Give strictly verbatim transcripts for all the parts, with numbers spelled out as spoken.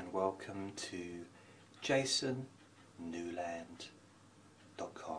and welcome to jason newland dot com.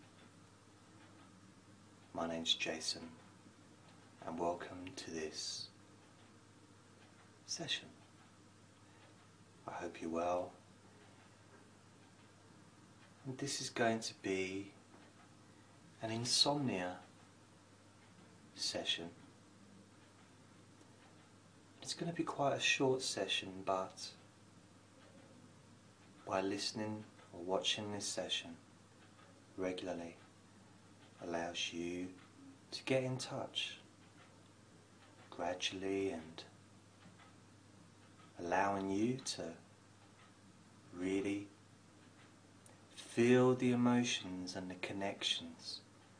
My name's Jason and welcome to this session. I hope you're well, and this is going to be an insomnia session. It's going to be quite a short session, but by listening or watching this session regularly allows you to get in touch gradually and allowing you to really feel the emotions and the connections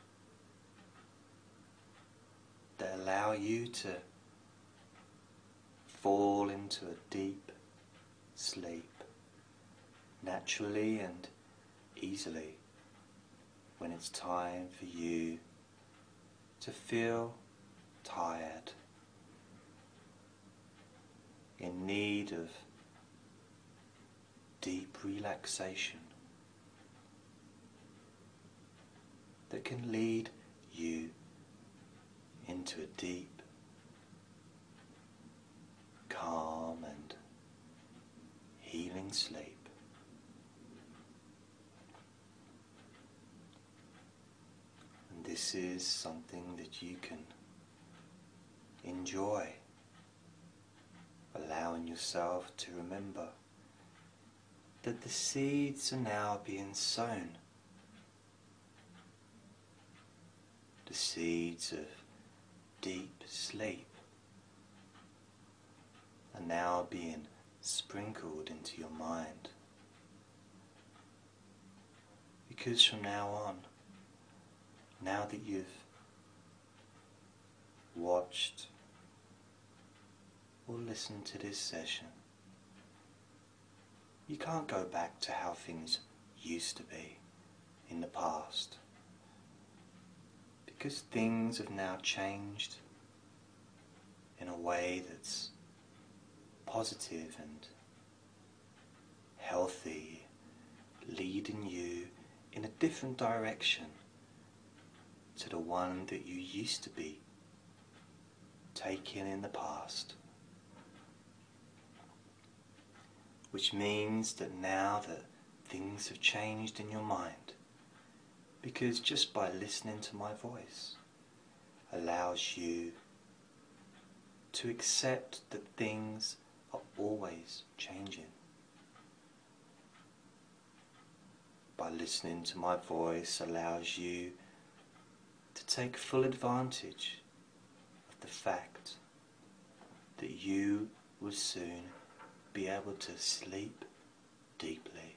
that allow you to fall into a deep sleep naturally and easily when it's time for you to feel tired, in need of deep relaxation that can lead you into a deep, calm and healing sleep. And this is something that you can enjoy, allowing yourself to remember that the seeds are now being sown. The seeds of deep sleep are now being sprinkled into your mind, because from now on, now that you've watched or listened to this session, you can't go back to how things used to be in the past, because things have now changed in a way that's positive and healthy, leading you in a different direction to the one that you used to be taking in the past. Which means that now that things have changed in your mind, because just by listening to my voice allows you to accept that things are always changing. By listening to my voice allows you to take full advantage of the fact that you will soon be able to sleep deeply.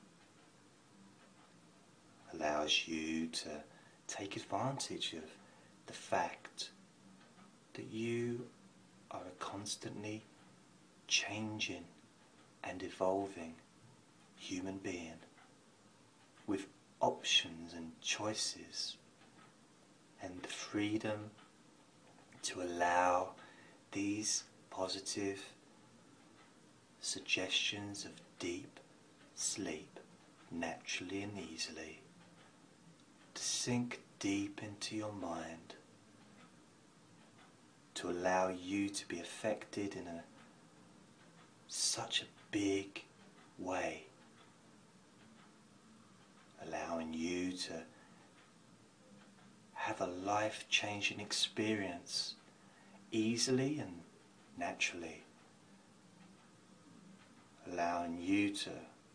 Allows you to take advantage of the fact that you are a constantly changing and evolving human being with options and choices and the freedom to allow these positive suggestions of deep sleep naturally and easily to sink deep into your mind, to allow you to be affected in a such a big way, allowing you to have a life-changing experience easily and naturally, allowing you to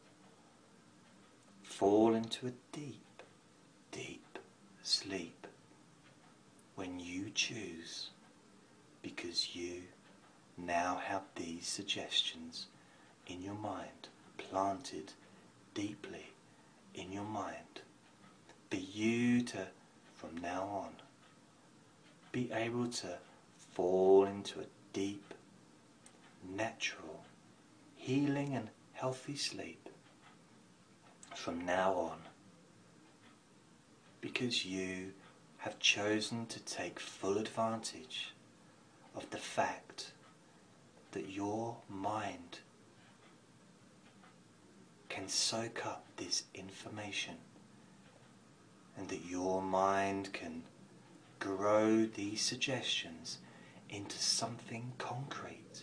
fall into a deep, deep sleep when you choose, because you now have these suggestions in your mind, planted deeply in your mind, for you to, from now on, be able to fall into a deep, natural, healing and healthy sleep from now on, because you have chosen to take full advantage of the fact that your mind and soak up this information, and that your mind can grow these suggestions into something concrete,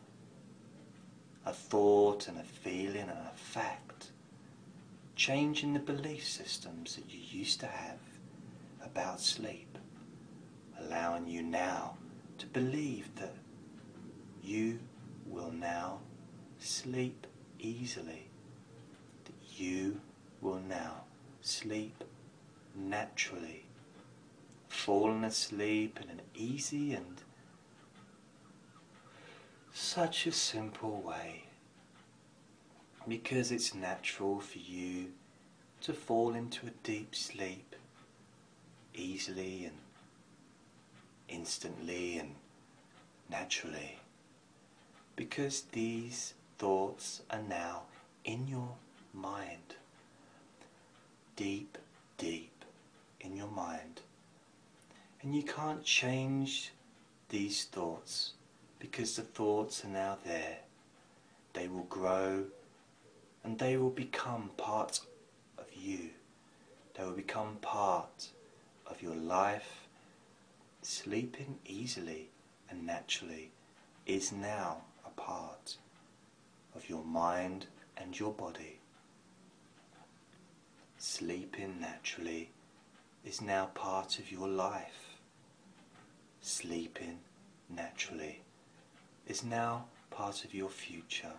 a thought and a feeling and a fact, changing the belief systems that you used to have about sleep, allowing you now to believe that you will now sleep easily, that you will now sleep naturally, falling asleep in an easy and such a simple way, because it's natural for you to fall into a deep sleep easily and instantly and naturally, because these thoughts are now in your mind, deep, deep in your mind, and you can't change these thoughts because the thoughts are now there. They will grow and they will become part of you. They will become part of your life. Sleeping easily and naturally is now a part of your mind and your body. Sleeping naturally is now part of your life. Sleeping naturally is now part of your future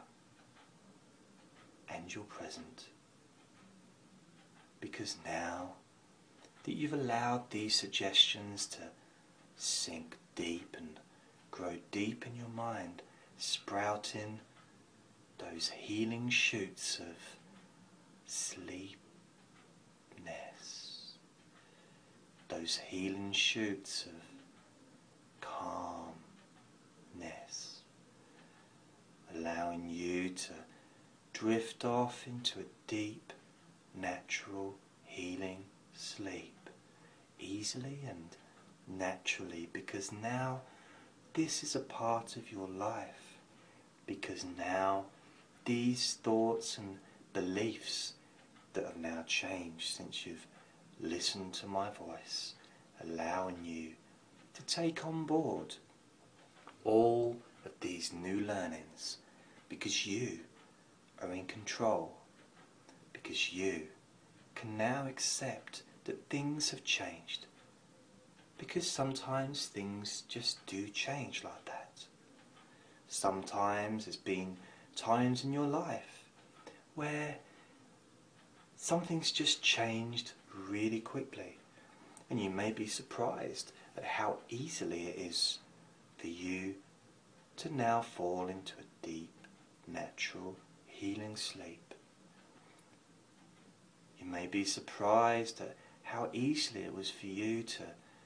and your present. Because now that you've allowed these suggestions to sink deep and grow deep in your mind, sprouting those healing shoots of sleepness, those healing shoots of calmness, allowing you to drift off into a deep, natural, healing sleep, easily and naturally, because now this is a part of your life, because now these thoughts and beliefs that have now changed since you've listened to my voice, allowing you to take on board all of these new learnings, because you are in control, because you can now accept that things have changed, because sometimes things just do change like that. Sometimes there's been times in your life where something's just changed really quickly, and you may be surprised at how easily it is for you to now fall into a deep, natural, healing sleep. You may be surprised at how easily it was for you to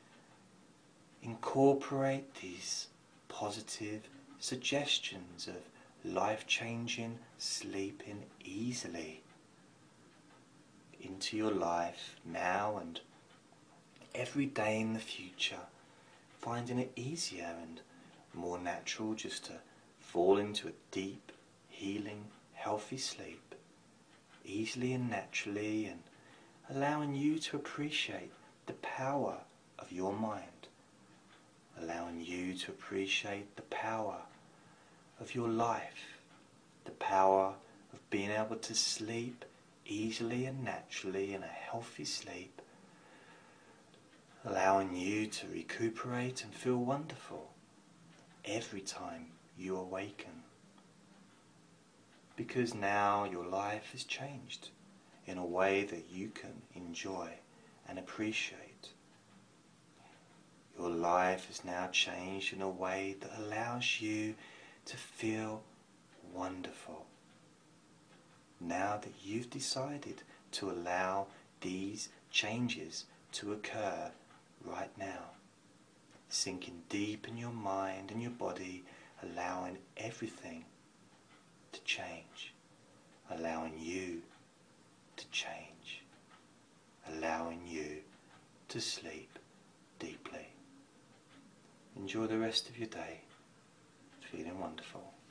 incorporate these positive suggestions of life-changing sleeping easily into your life now and every day in the future, finding it easier and more natural just to fall into a deep, healing, healthy sleep, easily and naturally, and allowing you to appreciate the power of your mind, allowing you to appreciate the power of your life, the power of being able to sleep easily and naturally in a healthy sleep, allowing you to recuperate and feel wonderful every time you awaken. Because now your life has changed in a way that you can enjoy and appreciate. Your life has now changed in a way that allows you to feel wonderful. Now that you've decided to allow these changes to occur right now, sinking deep in your mind and your body, allowing everything to change, allowing you to change, allowing you to sleep deeply. Enjoy the rest of your day, feeling wonderful.